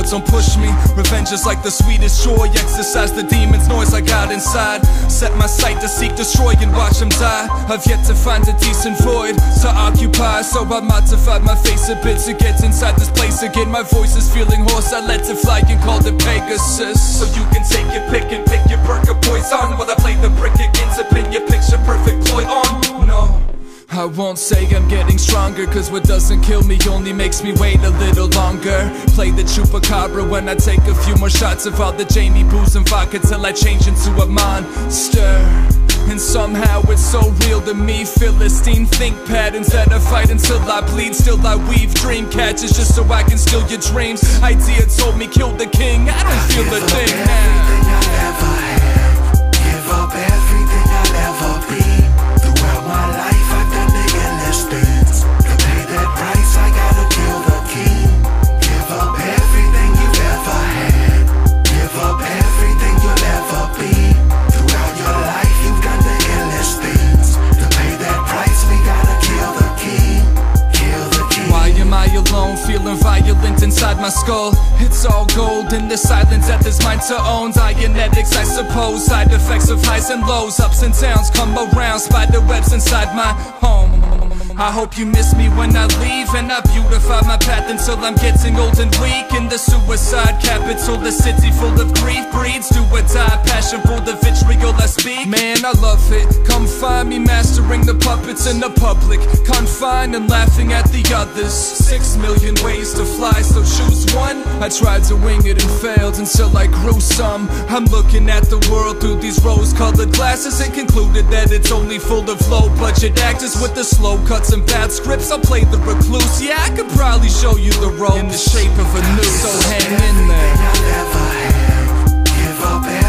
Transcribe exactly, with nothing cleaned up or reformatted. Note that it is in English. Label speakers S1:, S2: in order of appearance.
S1: don't push me. Revenge is like the sweetest joy. Exercise the demon's noise I got inside. Set my sight to seek, destroy, and watch them die. I've yet to find a decent void to occupy, so I modified my face a bit to get inside this place again. My voice is feeling hoarse, I let it fly and called it Pegasus. So you can take your pick and pick your perk of poison while I play the brick again to pin your picture perfect ploy on. No, I won't say I'm getting stronger, cause what doesn't kill me only makes me wait a little longer. Play the chupacabra when I take a few more shots of all the Jamie booze and vodka till I change into a monster. And somehow it's so real to me. Philistine think patterns that I fight until I bleed. Still I weave dream catches just so I can steal your dreams. Idea told me kill the king, I don't feel a thing now.
S2: Everything I'll ever have, give up everything I'll ever be. Throughout my life I've done the endless things. To pay that price I gotta kill the king. Give up everything you've ever had, give up everything you'll ever be. Throughout your life you've done the endless things. To pay that price we gotta kill the king. Kill the king.
S1: Why am I alone, feeling violent inside my skull? It's all gold in the silence that this mind to own. Dianetics I suppose, side effects of highs and lows. Ups and downs come around, spider webs inside my home. I hope you miss me when I leave, and I beautify my path until I'm getting old and weak. In the suicide capital, the city full of grief breeds do or die, passion for the vitriol I speak. Man, I love it, come find me mastering the puppets in the public, confined and laughing at the others. Six million ways to fly, so choose one. I tried to wing it and failed until I grew some. I'm looking at the world through these rose-colored glasses and concluded that it's only full of low-budget actors with the slow cuts and bad scripts. I'll play the recluse, yeah, I could probably show you the ropes in the shape of a noose, so hang in there.
S2: I'll ever have, give up